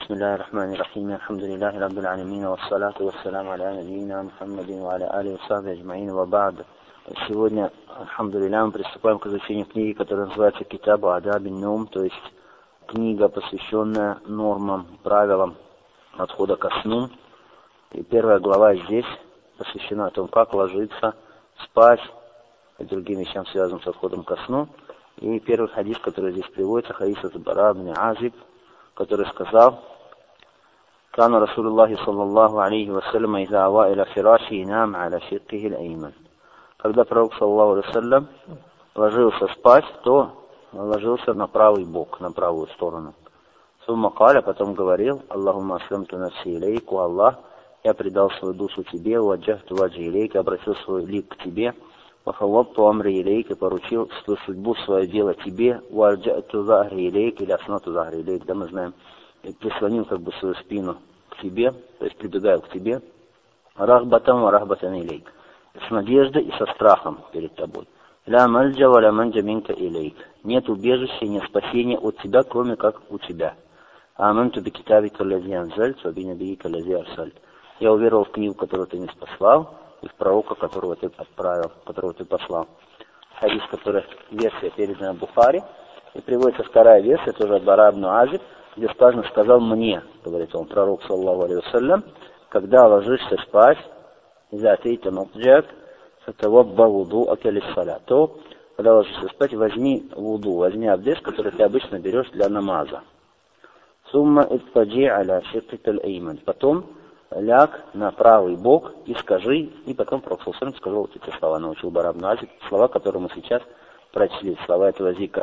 بسم الله الرحمن الرحيم الحمد لله رب العالمين والصلاة والسلام على نبينا محمد وعلى آله وصحبه أجمعين وبعد. Сегодня, альхамдулилля, мы приступаем к изучению книги, которая называется «Китабу Адаб ан-Нум», то есть книга, посвященная нормам, правилам отхода ко сну. И первая глава здесь посвящена тому, как ложиться, спать и другим вещам, связанным с отходом ко сну. И первый хадис, который здесь приводится, хадис от Бара ибн Азиб, который сказал: «Кана Расулуллахи саллаллаху алейхи вассалям иза ава иля фираши инам аля шиккихи аль-эйман». Когда пророк саллаллаху алейхи вассалям ложился спать, то ложился на правый бок, на правую сторону. Сумма каля, потом говорил: «Аллахумма аслямту нафси илейк, о Аллах, я предал свою душу тебе, ваджахту ваджи илейк, обратил свой лик к тебе, вахаввабту амри илейк, и поручил свою судьбу, свое дело тебе, ваджахту захри илейк, или аснату захри илейк», да, мы знаем, и прислонил как бы свою спину к тебе, то есть прибегаю к тебе, рахбатам ва рахбатан илейк, с надеждой и со страхом перед тобой. Ля мальджа ва ля манджа минка илейк, нет убежища, нет спасения от тебя, кроме как у тебя. Аманту би китабика лази анзальт, ва би набиика лази арсальт. Я уверовал в книгу, которую ты не спаслал, и в пророка, которого ты отправил, которого ты послал. Хадис, который версия передана Бухари, и приводится вторая версия, тоже от Бара ибн Азиб, где сказано: «Сказал мне, говорит он, пророк, саллаллаху алейхи вассалям, когда ложишься спать, иза атейта мадджак, фатавабба вуду акалиссаля», то, когда ложишься спать, возьми вуду, возьми абдес, который ты обычно берешь для намаза. Сумма иттаджи аля шиккика аль-эйман, потом ляг на правый бок и скажи, и потом пророк саллаллаху алейхи вассалям сказал вот эти слова, научил Бара ибн Азиб, слова, которые мы сейчас прочли, слова этого зикра.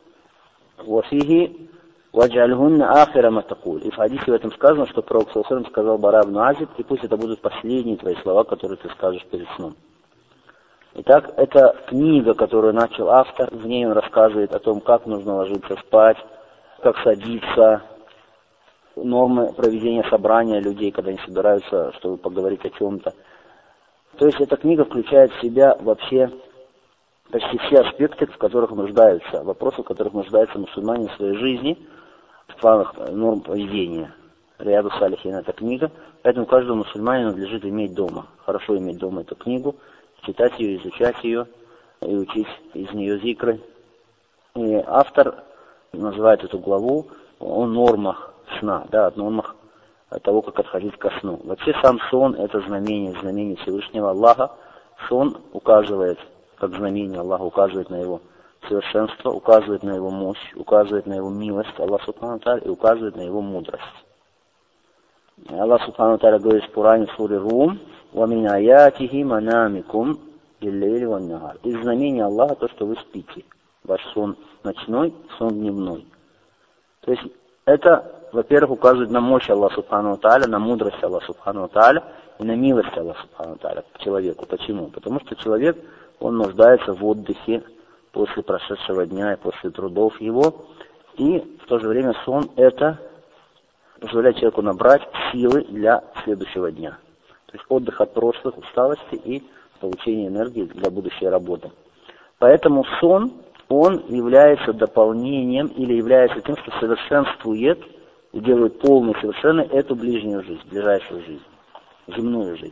«Вафихи ваджальхунна ахира матакуль». И в хадисе в этом сказано, что пророк саллаллаху алейхи вассалям сказал Бара ибн Азиб, и пусть это будут последние твои слова, которые ты скажешь перед сном. Итак, это книга, которую начал автор, в ней он рассказывает о том, как нужно ложиться спать, как садиться, нормы проведения собрания людей, когда они собираются, чтобы поговорить о чем-то. То есть эта книга включает в себя вообще почти все аспекты, в которых нуждаются, вопросы, в которых нуждаются мусульмане в своей жизни, в планах норм поведения. Рияду Салихин — это книга, поэтому каждому мусульманину надлежит иметь дома, хорошо иметь дома эту книгу, читать ее, изучать ее и учить из нее зикры. И автор называет эту главу о нормах сна, да, о нормах того, как отходить ко сну. Вообще сам сон — это знамение Всевышнего Аллаха. Сон указывает, как знамение Аллаха, указывает на его совершенство, указывает на его мощь, указывает на его милость, Аллах Субхану ва Тааля, и указывает на его мудрость. Аллах Субхану ва Тааля говорит в Коране, в суре Рум: «Вамин аятихи манамикум биллейли ван нахар». Из знамения Аллаха то, что вы спите. Ваш сон ночной, сон дневной. То есть это, во-первых, указывает на мощь Аллаха Субхану ва Тааля, на мудрость Аллаха Субхану ва Тааля и на милость Аллаха Субхану ва Тааля к человеку. Почему? Потому что человек, он нуждается в отдыхе после прошедшего дня и после трудов его. И в то же время сон — это позволяет человеку набрать силы для следующего дня. То есть отдых от прошлых усталости и получение энергии для будущей работы. Поэтому сон, он является дополнением или является тем, что совершенствует и делает полной совершенной эту ближнюю жизнь, ближайшую жизнь, земную жизнь.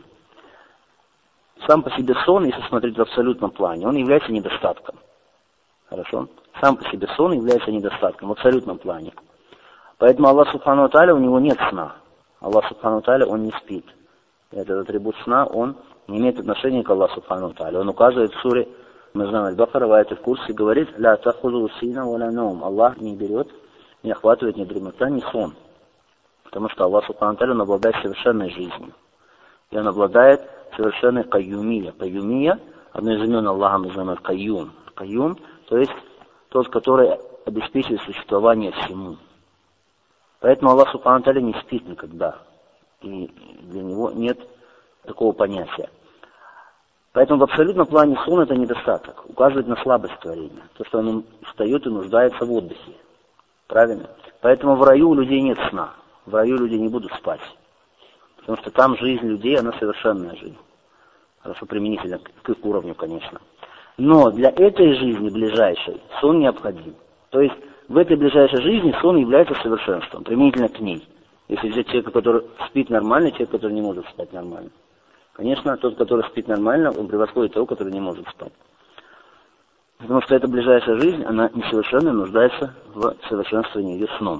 Сам по себе сон, если смотреть в абсолютном плане, он является недостатком. Хорошо? Сам по себе сон является недостатком в абсолютном плане. Поэтому Аллах Субхану ва Тааля, у него нет сна. Аллах Субхану ва Тааля, он не спит. И этот атрибут сна, он не имеет отношения к Аллаху Субхану ва Тааля. Он указывает в суре, мы знаем, Аль-Бакара, в аяте в курсе, говорит: «Ля тахузу сина ва ля наум». Аллах не берет, не охватывает ни дремота, ни сон. Потому что Аллах Субхану ва Тааля, он обладает совершенной жизнью. И он обладает совершенной кайюмия. Кайюмия, одно из имен Аллаха мы знаем, кайюм. Кайюм, то есть тот, который обеспечивает существование всему. Поэтому Аллах Субхану ва Тааля не спит никогда. И для него нет такого понятия. Поэтому в абсолютном плане сон — это недостаток, указывает на слабость творения. То, что он устает и нуждается в отдыхе. Правильно? Поэтому в раю у людей нет сна. В раю люди не будут спать. Потому что там жизнь людей, она совершенная жизнь. Хорошо, применительно к их уровню, конечно. Но для этой жизни ближайшей сон необходим. То есть в этой ближайшей жизни сон является совершенством, применительно к ней. Если взять человека, который спит нормально, человек, который не может спать нормально. Конечно, тот, который спит нормально, он превосходит того, который не может спать. Потому что эта ближайшая жизнь, она несовершенна, нуждается в совершенствовании ее сном.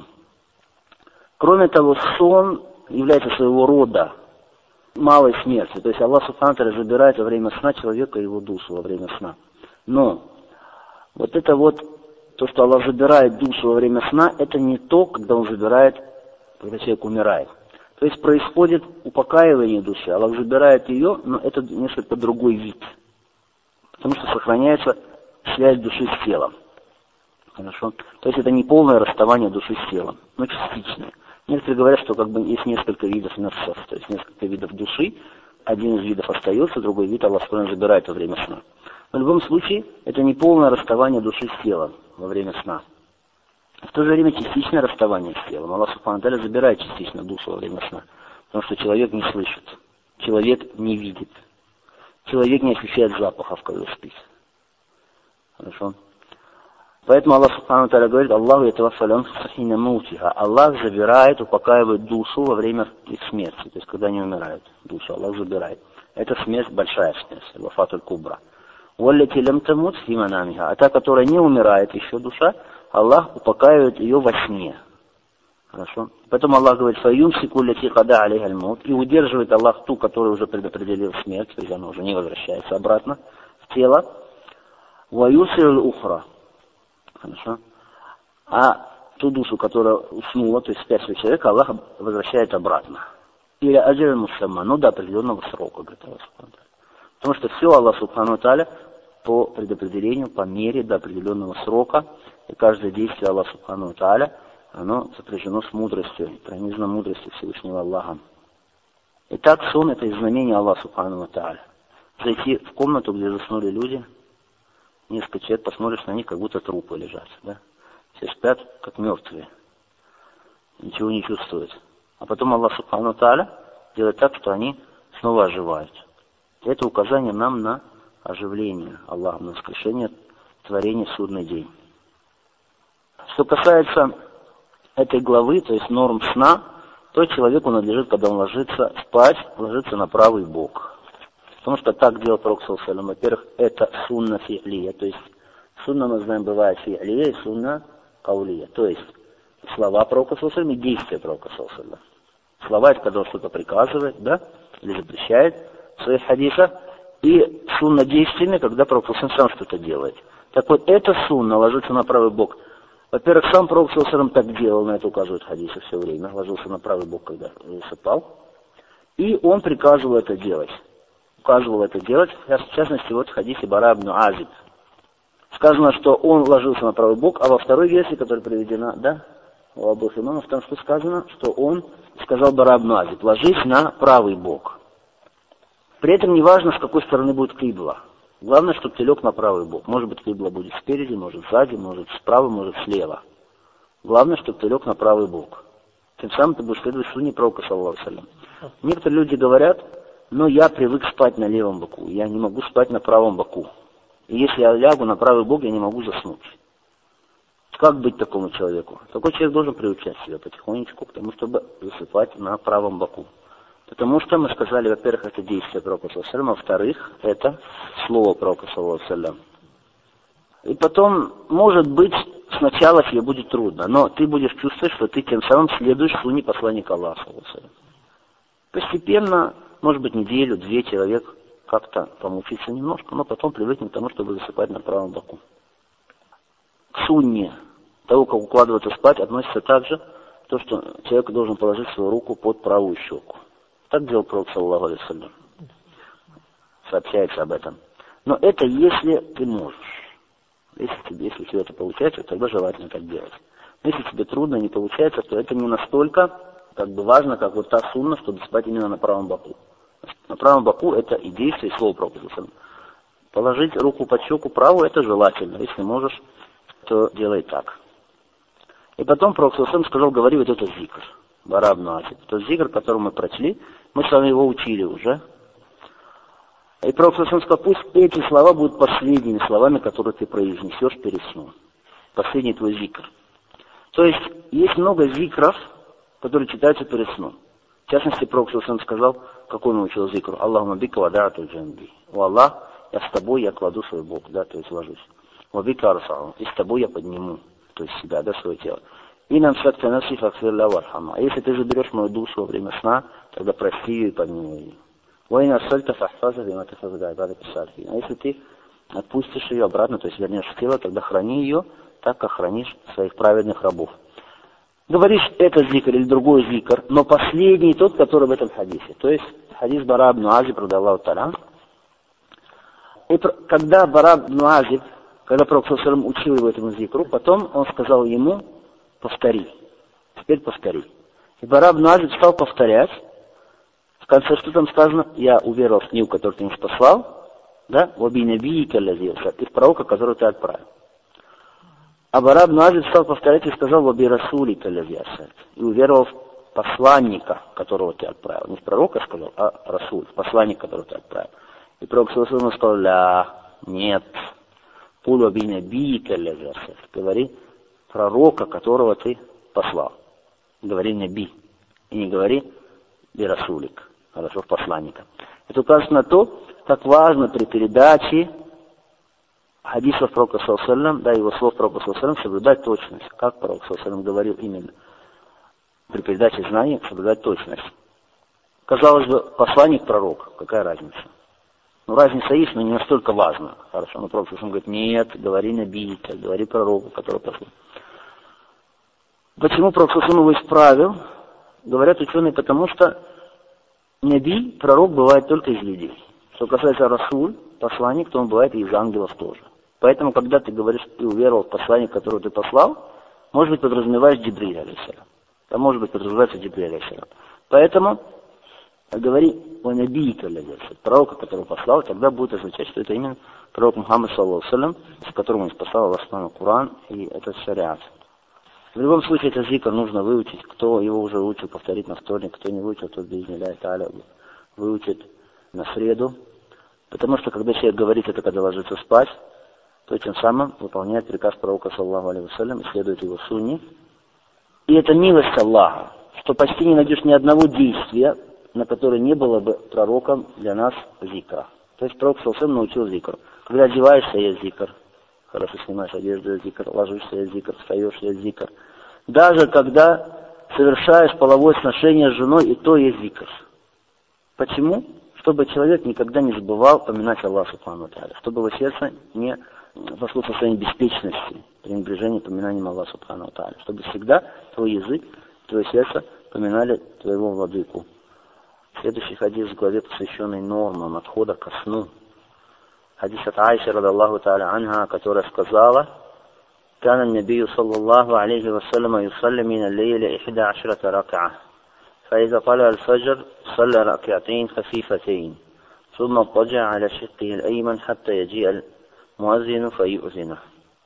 Кроме того, сон является своего рода малой смертью. То есть Аллах Субхану ва Тааля забирает во время сна человека его душу во время сна. Но вот это вот, то, что Аллах забирает душу во время сна, это не то, когда он забирает, когда человек умирает. То есть происходит упокаивание души. Аллах забирает ее, но это несколько другой вид. Потому что сохраняется связь души с телом. Хорошо? То есть это не полное расставание души с телом, но частичное. Некоторые говорят, что как бы есть несколько видов нефсов, то есть несколько видов души. Один из видов остается, другой вид Аллах забирает во время сна. Но в любом случае, это не полное расставание души с телом во время сна. В то же время частичное расставание с телом. Аллах Субхану ва Тааля забирает частично душу во время сна. Потому что человек не слышит, человек не видит, человек не ощущает запахов, когда спит. Хорошо? Поэтому Аллах Субхану ва Тааля говорит: Аллаху ятаваффалю анфуса маутиха. Аллах забирает, упокаивает душу во время их смерти. То есть, когда они умирают, душу Аллах забирает. Это смерть, большая смерть, вафатуль кубра. Валлати лям тамут фи манамиха. А та, которая не умирает еще душа, Аллах упокаивает ее во сне. Хорошо? Поэтому Аллах говорит: фаюмсику лати када алейха аль-маут. И удерживает Аллах ту, которая уже предопределил смерть, то есть она уже не возвращается обратно в тело. Ваюсиру ухра. Хорошо? А ту душу, которая уснула, то есть спящего человека, Аллах возвращает обратно. Или аджаль мусамма, но до определенного срока, говорит Аллах Субхану ва Тааля. Потому что все Аллах Субхану ва Тааля по предопределению, по мере до определенного срока, и каждое действие Аллаха Субхану ва Тааля, оно сопряжено с мудростью, пронизано мудростью Всевышнего Аллаха. Итак, сон — это знамение Аллаха Субхану ва Тааля. Зайти в комнату, где заснули люди, несколько человек, посмотришь на них, как будто трупы лежат. Да? Все спят, как мертвые. Ничего не чувствуют. А потом Аллах Субхану ва Тааля делает так, что они снова оживают. Это указание нам на оживление Аллаха, на воскрешение творения в судный день. Что касается этой главы, то есть норм сна, то человеку надлежит, когда он ложится спать, ложиться на правый бок. Потому что так делал Пророк саллаллаху алейхи ва саллям. Во-первых, это сунна фи'лия, то есть сунна, мы знаем, бывает фи'лия и сунна каулия. То есть слова Пророка саллаллаху алейхи ва саллям и действия Пророка саллаллаху алейхи ва саллям. Слова — это когда он что-то приказывает, да, или запрещает в своих хадисах, и сунна действиями, когда Пророк саллаллаху алейхи ва саллям сам что-то делает. Так вот, это сунна, ложиться на правый бок. Во-первых, сам Пророк саллаллаху алейхи ва саллям так делал, на это указывают хадисы все время, ложился на правый бок, когда засыпал. И он приказывал это делать. Указывал это делать, в частности, вот в хадисе Бара ибн Азиб. Сказано, что он ложился на правый бок, а во второй версии, которая приведена, да, у обоих имамов, там что сказано, что он сказал Бара ибн Азиб: ложись на правый бок. При этом не важно, с какой стороны будет кибла. Главное, чтобы ты лег на правый бок. Может быть, кибла будет спереди, может сзади, может справа, может слева. Главное, чтобы ты лег на правый бок. Тем самым ты будешь следовать сунне Пророка саллаллаху алейхи ва саллям. Некоторые люди говорят: но я привык спать на левом боку, я не могу спать на правом боку. И если я лягу на правый бок, я не могу заснуть. Как быть такому человеку? Такой человек должен приучать себя потихонечку к тому, чтобы засыпать на правом боку. Потому что мы сказали, во-первых, это действие Пророка саллаллаху алейхи ва саллям, а во-вторых, это слово Пророка саллаллаху алейхи ва саллям. И потом, может быть, сначала тебе будет трудно, но ты будешь чувствовать, что ты тем самым следуешь сунне посланника Аллаха саллаллаху алейхи ва саллям. Постепенно, может быть, неделю, две человек как-то помучится немножко, но потом привыкнет к тому, чтобы засыпать на правом боку. К сунне того, как укладываться спать, относится также то, что человек должен положить свою руку под правую щеку. Так делал Пророк саллаллаху алейхи ва саллям. Сообщается об этом. Но это если ты можешь. Если тебе это получается, тогда желательно так делать. Но если тебе трудно, не получается, то это не настолько важно, как вот та сунна, чтобы спать именно на правом боку. На правом боку это и действие, и слово Пророка саллаллаху алейхи ва саллям. Положить руку под щеку правую, это желательно. Если можешь, то делай так. И потом Пророк саллаллаху алейхи ва саллям сказал: говори вот этот зикр. Бара ибн Азиб. Тот зикр, который мы прочли, мы с вами его учили уже. И Пророк саллаллаху алейхи ва саллям сказал: пусть эти слова будут последними словами, которые ты произнесешь перед сном. Последний твой зикр. То есть много зикров, которые читаются перед сном. В частности, Пророк сказал, какой он учил зикру: Аллахума бика вадату джанби. О Аллах, я с тобой, я кладу свой бок, да, то есть ложусь. Ва бика арсау, и с тобой я подниму, то есть себя, да, свое тело. И нам сакта наси факфир ла вархама. А если ты заберешь мою душу во время сна, тогда прости ее и подними ее. Ва ин арсальта фахфаза бима тафазда ибада писальфи. А если ты отпустишь ее обратно, то есть вернешь в тело, тогда храни ее так, как хранишь своих праведных рабов. Говоришь этот зикр или другой зикр, но последний тот, который в этом хадисе. То есть хадис Бара ибн Азиб, радаллаху та'аля. И когда Бара ибн Азиб, когда Пророк учил его этому зикру, потом он сказал ему: повтори, теперь повтори. И Бара ибн Азиб стал повторять. В конце что там сказано? Я уверовал в книгу, которую ты не спаслал, да, в обинабийка лазился, и в пророка, которого ты отправил. А Бара ибн Азиб стал повторять и сказал: «Ваби расулика лазиясат». И уверовал в посланника, которого ты отправил. Не в пророка сказал, а расуль, посланник, которого ты отправил. И пророк сказал: «Ля, нет, пуль ваби набийка лазиясат». Говори пророка, которого ты послал. Говори наби. И не говори бирасулик, хорошо, в посланника. Это указывает на то, как важно при передаче хадисов Пророка ﷺ, да, его слов Пророка ﷺ, соблюдать точность. Как Пророк ﷺ говорил именно при передаче знаний, соблюдать точность. Казалось бы, посланник пророк, какая разница? Ну, разница есть, но не настолько важна. Хорошо, но Пророк ﷺ говорит: нет, говори набийка, говори пророку, который послал. Почему Пророк ﷺ его исправил? Говорят ученые, потому что наби, пророк, бывает только из людей. Что касается расуль, посланник, то он бывает и из ангелов тоже. Поэтому, когда ты говоришь, ты уверовал в посланника, которого ты послал, может быть, подразумеваешь Джибриля, алейхиссалям. А может быть, подразумевается Джибриля, алейхиссалям. Поэтому говори о набийка, пророка, которого послал, тогда будет означать, что это именно пророк Мухаммад, саллаллаху алейхи, с которым он спасал Аллах Куран, и это шариат. В любом случае, этот зикр нужно выучить. Кто его уже выучил, повторить на вторник. Кто не выучил, тот би'изни-ллахи та'аля выучит на среду. Потому что, когда человек говорит это, когда ложится спать, то тем самым выполняет приказ пророка, саллаллаху алейхи вассалям, и следует его сунне. И это милость Аллаха, что почти не найдешь ни одного действия, на которое не было бы пророком для нас зикра. То есть пророк, саллаллаху алейхи вассалям, научил зикр. Когда одеваешься, есть зикр. Хорошо снимаешь одежду, есть зикр. Ложишься, есть зикр. Встаешь, есть зикр. Даже когда совершаешь половое сношение с женой, и то есть зикр. Почему? Чтобы человек никогда не забывал поминать Аллаха субхану ва тааля, чтобы его сердце не вошло в состояние беспечности, пренебрежения поминанием Аллаха субхану ва тааля, чтобы всегда твой язык, твое сердце поминали твоего владыку. Следующий хадис в главе, посвященный нормам отхода ко сну. Хадис от Айши, радаллаху тааля анха, которая сказала: كان النبي صلى الله عليه وسلم يصلي من الليل 11 ركعة فإذا طلع الفجر صلى ركعتين خفيفتين ثم اضطجع على شقه الأيمن حتى يجيء المؤذن فيؤذنه.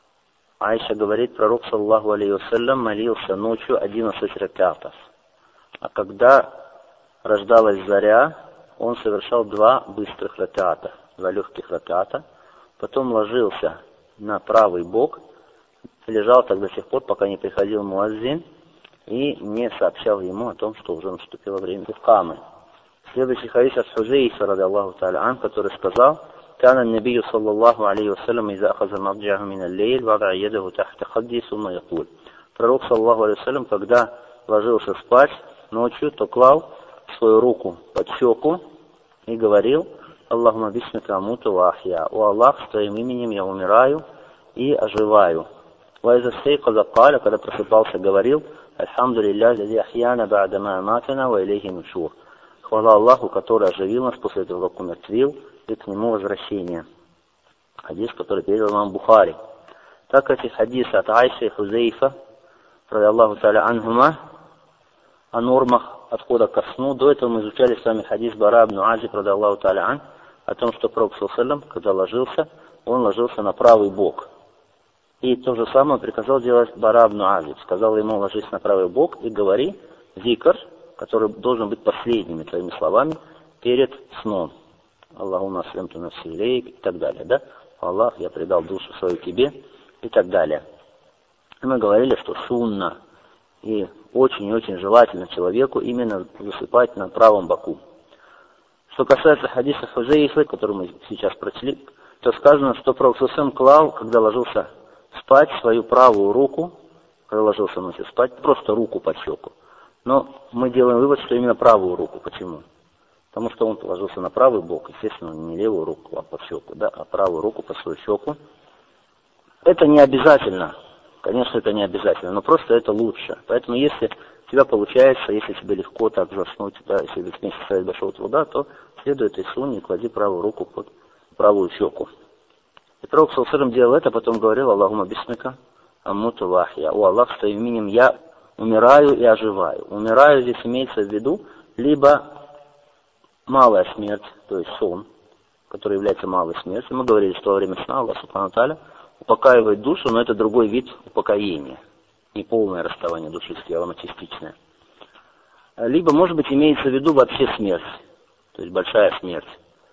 Айша говорит, пророк, саллаллаху алейхи вассалям, молился ночью 11 ракатов. А когда рождалась заря, он совершал 2 быстрых раката, 2 легких раката, потом ложился на правый бок, лежал так до сих пор, пока не приходил муаззин и не сообщал ему о том, что уже наступило время икамы. Следующий хадис от Хузейфа, радаллаху тааля ан, который сказал: كان النبي صلى الله عليه وسلم إذا أخذ مضجعه من الليل وضع يده تحت خده ثم يقول. Пророк, саллаллаху алейхи вассалям, когда ложился спать ночью, то клал свою руку под щеку и говорил: Аллахума бисмика амуту ва ахья. О Аллах, с твоим именем я умираю и оживаю. Вайза сейказа каля, когда просыпался, говорил: Альхамду лилля, лази ахьяна ба'дама аматана ва илейхи нушур. Хвала Аллаху, который оживил нас после того, как умертвил, и к нему возвращение. Хадис, который передал имам Бухари. Так эти хадисы от Айши и Хузейфа, радаллаху тааля анхума, о нормах отхода ко сну. До этого мы изучали с вами хадис Бара ибн Азиб, радаллаху тааля ан, о том, что Пророк, саллаллаху алейхи вассалям, когда ложился, он ложился на правый бок. И то же самое приказал делать Бара ибн Азиб. Сказал ему: ложись на правый бок и говори зикр, который должен быть последними твоими словами перед сном. Аллахума аслямту нафси илейк и так далее, да? Аллах, я предал душу свою тебе и так далее. И мы говорили, что сунна И очень-очень желательно человеку именно засыпать на правом боку. Что касается хадиса Хузейфы, который мы сейчас прочли, то сказано, что Пророк ﷺ клал, когда ложился спать, свою правую руку, когда ложился ночью спать, просто руку под щеку. Но мы делаем вывод, что именно правую руку. Почему? Потому что он положился на правый бок, естественно, не левую руку под щеку, да, а правую руку под свою щеку. Это не обязательно. Конечно, это не обязательно, но просто это лучше. Поэтому если у тебя получается, если тебе легко так заснуть, да, если без вместе ставить большого труда, то следует и сунне и клади правую руку под правую щеку. И Пророк ﷺ делал это, потом говорил: Аллахума бисмика аммуту вахья. О Аллах, с твоим именем я умираю и оживаю. Умираю здесь имеется в виду либо малая смерть, то есть сон, который является малой смертью. Мы говорили, что во время сна Аллах Субхану ва Тааля упокаивает душу, но это другой вид упокоения. Не полное расставание души с телом, а частичное. Либо, может быть, имеется в виду вообще смерть, то есть большая смерть.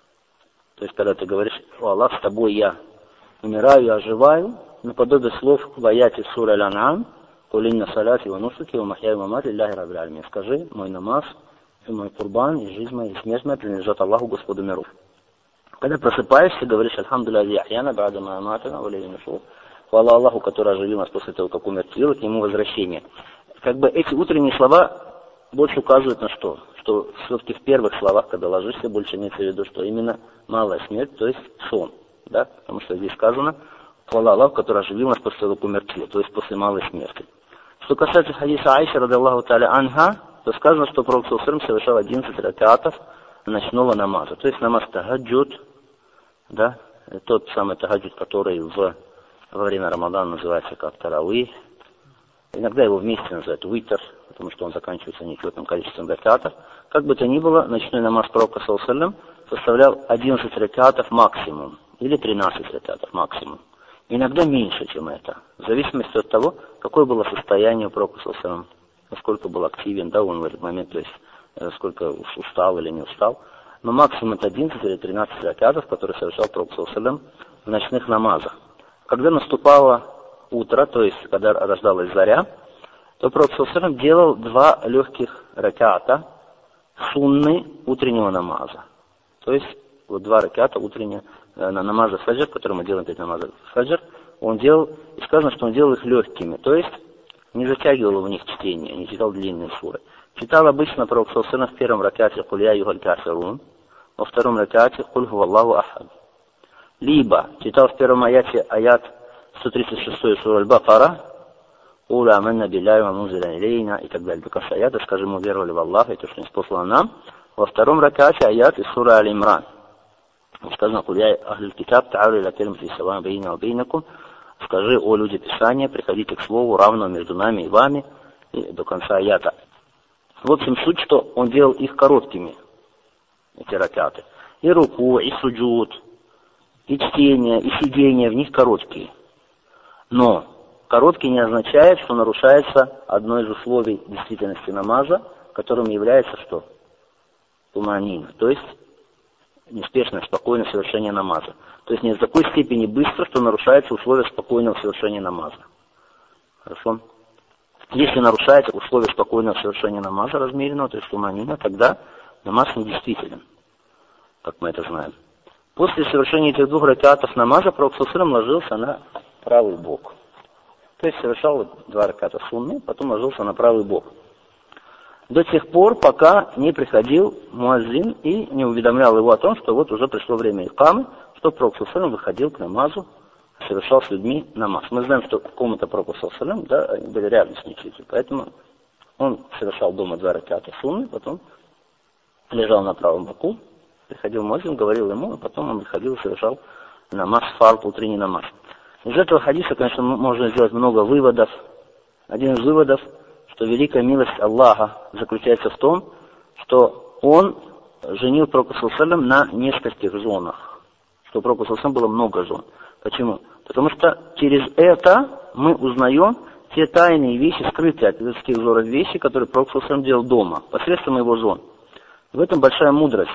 То есть, когда ты говоришь: о Аллах, с тобой я умираю и оживаю, наподобие слов в аяте сура Аль-Ан'ам: «Куль инна салати ва нусуки ва махьяи ва мамати лиллахи раббил алямин». Скажи: мой намаз, и мой курбан, и жизнь моя, и смерть моя принадлежат Аллаху, Господу миров. Когда просыпаешься, говоришь: альхамдулилляхи яхьяна ба'да ма аматана ва илейхи нушур. Хвала Аллаху, который оживил нас после того, как умер, к нему возвращение. Как бы эти утренние слова больше указывают на что? Что все-таки в первых словах, когда ложишься, больше имеется в виду, что именно малая смерть, то есть сон. Да? Потому что здесь сказано: хвала Аллаху, который оживил нас после того, как умер, то есть после малой смерти. Что касается хадиса Айши, радиаллаху тааля анха, то сказано, что Пророк ﷺ совершал 11 ракатов ночного намаза. То есть намаз тахаджуд, да, тот самый тахаджуд, который во время Рамадана называется как тарауих. Иногда его вместе называют витр, потому что он заканчивается нечетным количеством ракатов. Как бы то ни было, ночной намаз Пророка ﷺ составлял 11 ракатов максимум, или 13 ракатов максимум. Иногда меньше, чем это, в зависимости от того, какое было состояние у Пророка ﷺ, насколько был активен, да, он в этот момент, то есть сколько устал или не устал. Но максимум это 11 или 13 ракатов, которые совершал Пророк ﷺ в ночных намазах. Когда наступало утро, то есть когда рождалась заря, то Пророк ﷺ делал 2 легких раката сунны утреннего намаза. То есть вот 2 раката утреннего намаза фаджр, который мы делаем перед намазом фаджр, он делал, и сказано, что он делал их легкими, то есть не затягивал в них чтение, не читал длинные суры. Читал обычно Пророк ﷺ в первом ракате «Куль я югаль кафирун», во втором ракате «Куль гуваллаху ахад». Либо читал в первом аяте аят 136 сура Аль-Бакара «Уля аманна билляхи ва мунзиля илейна» и так далее. До конца аята «Скажи, мы веровали в Аллаха и то, что не спослано нам». Во втором ракате аят из сура Аль-Имран. Сказано: «Куль я ахлюль китаб та'алю иля калиматин сава'ин бейнана ва бейнакум». Скажи: о люди Писания, приходите к слову, равному между нами и вами, и до конца аята. В общем, суть, что он делал их короткими, эти ракаты. И руку, и суджуд, и чтение, и сидение в них короткие. Но короткий не означает, что нарушается одно из условий действительности намаза, которым является что? Туманина, то есть неспешное, спокойное совершение намаза. То есть не в такой степени быстро, что нарушается условие спокойного совершения намаза. Хорошо? Если нарушается условие спокойного совершения намаза размеренного, то есть туманина, тогда намаз недействителен, как мы это знаем. После совершения этих 2 ракатов намаза Пророк ﷺ ложился на правый бок. То есть совершал 2 раката сунны, потом ложился на правый бок. До тех пор, пока не приходил муаззин и не уведомлял его о том, что вот уже пришло время икамы, что Пророк ﷺ выходил к намазу, совершал с людьми намаз. Мы знаем, что комната Пророка ﷺ, да, они были рядом с мечетью, поэтому он совершал дома 2 раката сунны, потом лежал на правом боку, приходил муаззин, говорил ему, а потом он приходил и совершал намаз, фард, утренний намаз. Из этого хадиса, конечно, можно сделать много выводов. Один из выводов, что великая милость Аллаха заключается в том, что Он женил Пророка ﷺ на нескольких женах. Что у Пророка ﷺ было много жен. Почему? Потому что через это мы узнаем те тайные вещи, скрытые от людских взоров вещи, которые Пророк ﷺ делал дома, посредством его жен. В этом большая мудрость.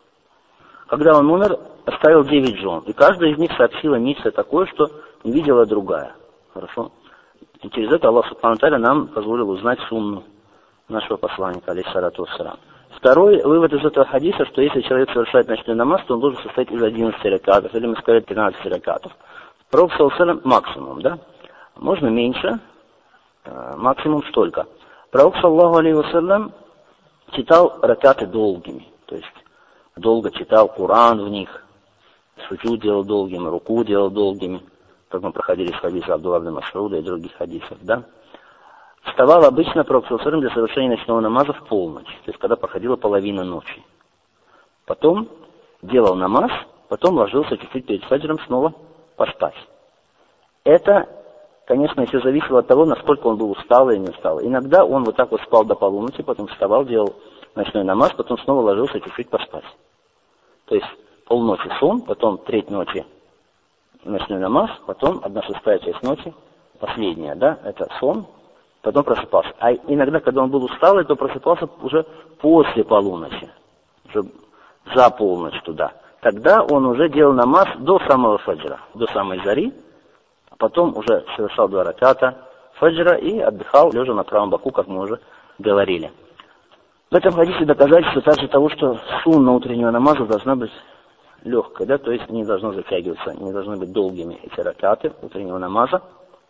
Когда он умер, оставил 9 жен, и каждая из них сообщила нечто такое, что не видела другая. Хорошо? И через это Аллах Субхану Тааля нам позволил узнать сунну нашего посланника, алейхиссалату вассалям. Второй вывод из этого хадиса, что если человек совершает ночной намаз, то он должен состоять из 11 ракатов, или мы сказали 13 ракатов. Пророк саллаллаху максимум, да? Можно меньше, максимум столько. Пророк саллаллаху алейхи вассалям читал ракаты долгими, то есть долго читал Коран в них, суджуд делал долгими, руку делал долгими, как мы проходили с хадиса Абдулла ибн Мас'уда и других хадисов, да? Вставал обычно Пророк саллаллаху алейхи вассалям для совершения ночного намаза в полночь, то есть когда проходила половина ночи. Потом делал намаз, потом ложился чуть-чуть перед фаджром снова поспать. Это, конечно, еще зависело от того, насколько он был усталый или не усталый. Иногда он вот так вот спал до полуночи, потом вставал, делал ночной намаз, потом снова ложился чуть-чуть поспать. То есть полночи сон, потом треть ночи ночной намаз, потом 1/6 часть ночи, последняя, да, это сон, потом просыпался. А иногда, когда он был усталый, то просыпался уже после полуночи, уже за полночь туда. Тогда он уже делал намаз до самого фаджра, до самой зари, а потом уже совершал 2 раката фаджра и отдыхал, лежа на правом боку, как мы уже говорили. В этом хадисе доказательство также того, что сунна утреннего намаза должна быть легкой, да, то есть не должно затягиваться, не должны быть долгими эти ракаты утреннего намаза.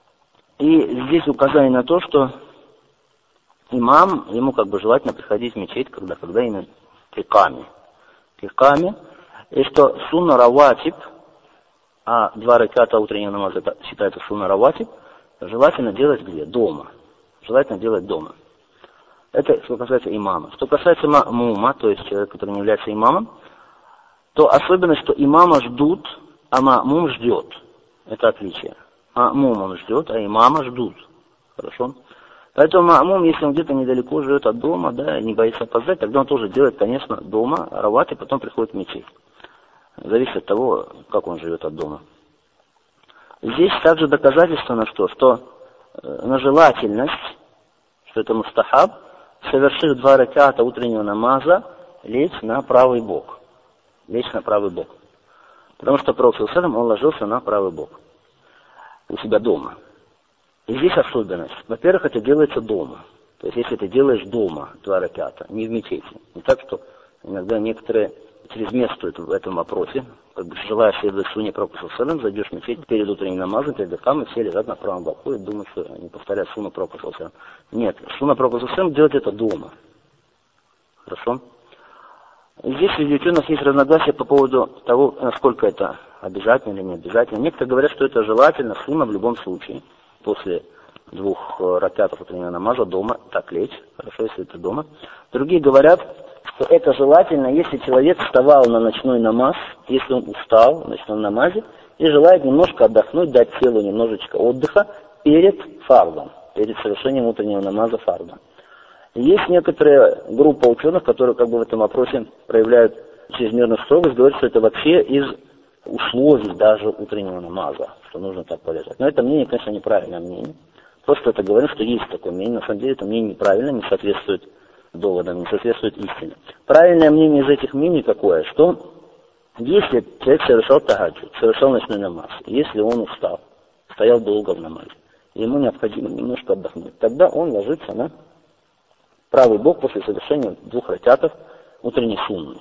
И здесь указание на то, что имам, ему как бы желательно приходить в мечеть, когда именно к икаме, и что сунна раватиб, а 2 раката утреннего намаза это считается сунна раватиб, желательно делать где? Дома. Желательно делать дома. Это что касается имама. Что касается ма'мума, то есть человека, который не является имамом, то особенность, что имама ждут, а ма'мум ждет. Это отличие. Ма'мум он ждет, а имама ждут. Хорошо? Поэтому ма'мум, если он где-то недалеко живет от дома, да, не боится опоздать, тогда он тоже делает, конечно, дома рават, и потом приходит в мечеть. Зависит от того, как он живет от дома. Здесь также доказательство на что на желательность, что это мустахаб, совершив 2 раката утреннего намаза, лечь на правый бок. Лечь на правый бок. Потому что Пророк саллаллаху алейхи ва саллям, он ложился на правый бок. У себя дома. И здесь особенность. Во-первых, это делается дома. То есть, если ты делаешь дома 2 раката, не в мечети. Не так, что иногда некоторые чрезмерствуют в этом вопросе. Как бы желая следовать сунне Пророка саллаллаху алейхи ва саллям, зайдешь в мечеть перед утренним намазом, перед икамой, все лежат на правом боку и думают, что они повторяют сунну Пророка саллаллаху алейхи ва саллям. Нет, сунна Пророка саллаллаху алейхи ва саллям делать это дома. Хорошо? И здесь среди ученых есть разногласия по поводу того, насколько это обязательно или не обязательно. Некоторые говорят, что это желательно, сунна в любом случае. После 2 ракатов утреннего намаза дома, так лечь, хорошо, если это дома. Другие говорят, что это желательно, если человек вставал на ночной намаз, если он устал в ночном намазе, и желает немножко отдохнуть, дать телу немножечко отдыха перед фардом, перед совершением утреннего намаза фарда. Есть некоторая группа ученых, которые как бы в этом вопросе проявляют чрезмерную строгость, говорят, что это вообще из условий даже утреннего намаза, что нужно так полежать. Но это мнение, конечно, неправильное мнение. Просто это говорит, что есть такое мнение. На самом деле это мнение неправильно, не соответствует доводам, не соответствует истине. Правильное мнение из этих мнений какое? Что если человек совершал тахаджуд, совершал ночной намаз, если он устал, стоял долго в намазе, ему необходимо немножко отдохнуть, тогда он ложится на правый бок после совершения 2 ракатов утренней сунны.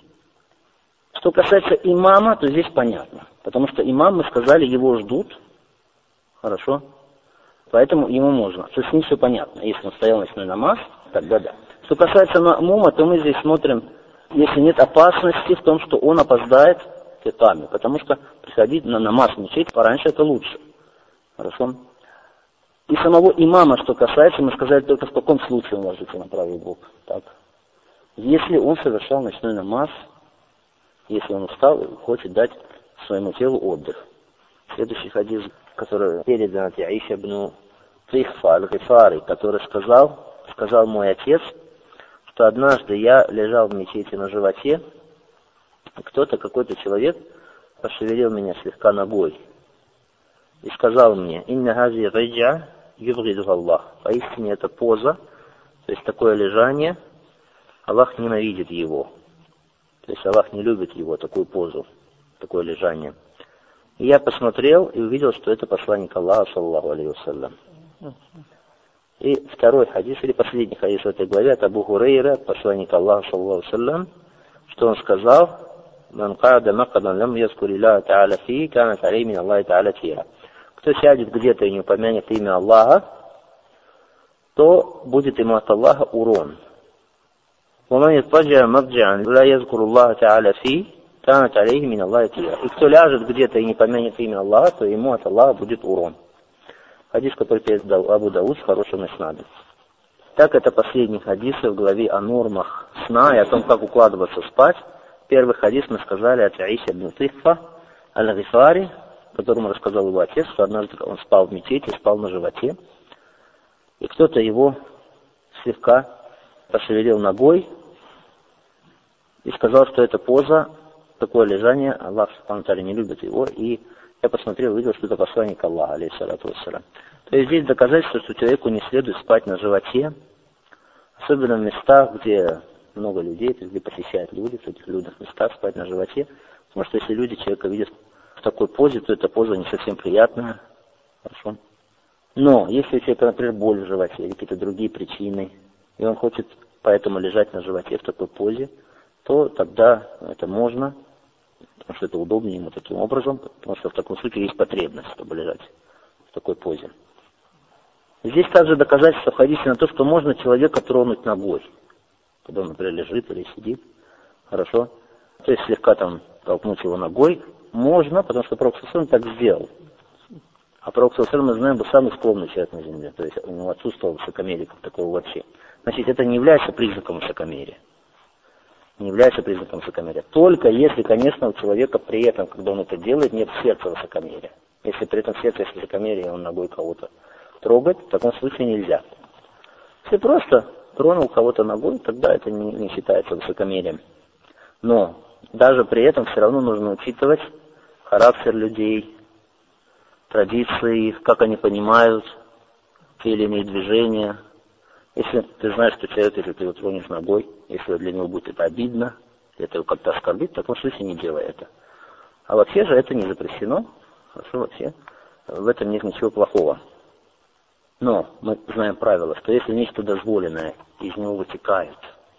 Что касается имама, то здесь понятно. Потому что имам, мы сказали, его ждут. Хорошо? Поэтому ему можно. То есть с ним все понятно. Если он стоял ночной намаз, тогда да. Что касается ма'мума, то мы здесь смотрим, если нет опасности в том, что он опоздает к икаме. Потому что приходить на намаз в мечеть пораньше это лучше. Хорошо? И самого имама, что касается, мы сказали только в каком случае он ложится на правый бок. Так. Если он совершал ночной намаз, если он устал и хочет дать своему телу отдых. Следующий хадис, который передан от Аиша ибн Тихфа аль-Гифари, который сказал мой отец, что однажды я лежал в мечети на животе, и какой-то человек пошевелил меня слегка ногой и сказал мне: «Инна хази раджа юбгиду Аллах». Поистине это поза, то есть такое лежание, Аллах ненавидит его. То есть Аллах не любит его, такую позу, такое лежание. И я посмотрел и увидел, что это посланник Аллаха, саллаллаху алейхи ва саллям. И второй хадис, или последний хадис в этой главе, от Абу Хурейра, посланника Аллаха, саллаллаху алейхи ва саллям, что он сказал: «Ман ка'ада макадан лам яскури Аллаха та'аля фи, канат алейхи мин Аллахи та'аля тира». Кто сядет где-то и не упомянет имя Аллаха, то будет ему от Аллаха урон. «Ваман ятаджа маджан ла язкуру Аллаха та'аля фи, канат алейхи мин Аллахи тира». И кто ляжет где-то и не помянет имя Аллаха, то ему от Аллаха будет урон. Хадис, который передал Абу Дауд с хорошим иснадом. Так, это последний хадис в главе о нормах сна и о том, как укладываться спать. Первый хадис мы сказали от Аиша ибн Тихфа аль-Гифари, которому рассказал его отец, что однажды он спал в мечети, спал на животе, и кто-то его слегка пошевелил ногой и сказал, что эта поза, такое лежание, Аллах субхану ва тааля не любит его, и я посмотрел, увидел, что это посланник Аллаха, алейхиссалату вассалям. То есть здесь доказательство, что человеку не следует спать на животе, особенно в местах, где много людей, то есть где посещают люди, в этих людных местах спать на животе. Потому что если люди человека видят в такой позе, то эта поза не совсем приятная. Хорошо. Но если у человека, например, боль в животе или какие-то другие причины, и он хочет поэтому лежать на животе в такой позе, то тогда это можно, потому что это удобнее ему таким образом, потому что в таком случае есть потребность, чтобы лежать в такой позе. Здесь также доказательство в хадисе на то, что можно человека тронуть ногой, когда он, например, лежит или сидит, хорошо, то есть слегка там толкнуть его ногой можно, потому что Пророк ﷺ так сделал. А Пророк ﷺ, мы знаем, был самый скромный человек на земле, то есть у него отсутствовало высокомерие как такого вообще. Значит, это не является признаком высокомерия. Не является признаком высокомерия. Только если, конечно, у человека при этом, когда он это делает, нет в сердце высокомерия. Если при этом в сердце есть высокомерие, и он ногой кого-то трогать, в таком случае нельзя. Если просто тронул кого-то ногой, тогда это не считается высокомерием. Но даже при этом все равно нужно учитывать характер людей, традиции их, как они понимают те или иные движения. Если ты знаешь, что человек, если ты его тронешь ногой, если для него будет это обидно, это его как-то оскорбит, в таком случае не делай это. А вообще же это не запрещено. Хорошо, вообще в этом нет ничего плохого. Но мы знаем правило, что если нечто дозволенное из него вытекает,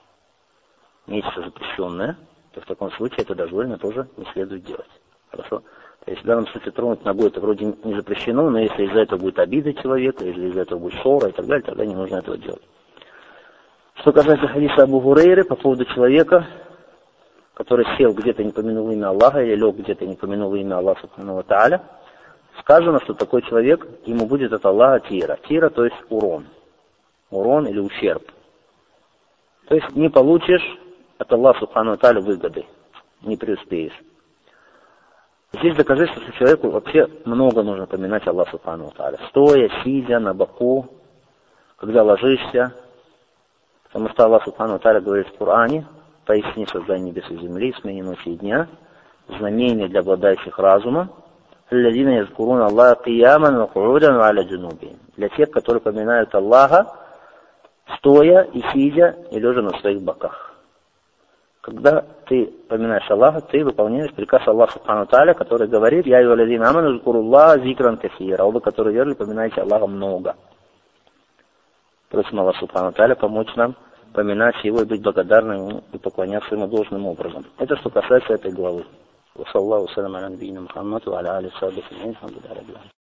нечто запрещенное, то в таком случае это дозволенное тоже не следует делать. Хорошо? То есть в данном случае тронуть ногой это вроде не запрещено, но если из-за этого будет обида человека, если из-за этого будет ссора и так далее, тогда не нужно этого делать. Что касается хадиса Абу Хурейры по поводу человека, который сел где-то не помянул имя Аллаха или лег где-то не помянул имя Аллаха субхану ва тааля, сказано, что такой человек, ему будет от Аллаха тира. Тира, то есть урон. Урон или ущерб. То есть не получишь от Аллаха субхану ва тааля выгоды, не преуспеешь. Здесь доказательство, что человеку вообще много нужно поминать Аллаха субхану ва тааля. Стоя, сидя, на боку, когда ложишься. Потому что Аллах субхану ва тааля говорит в Коране: «Поясни создание небес и земли, смене ночи и дня, знамение для обладающих разума, для тех, которые поминают Аллаха, стоя и сидя, и лежа на своих боках». Когда ты поминаешь Аллаха, ты выполняешь приказ Аллаха субхану ва тааля, который говорит: «Я юаллазина аману зкуруллаха зикран касира». Вы, которые верили, поминайте Аллаха много. Просим Аллаха субхану ва тааля помочь нам поминать Его и быть благодарным Ему и поклоняться Ему должным образом. Это что касается этой главы.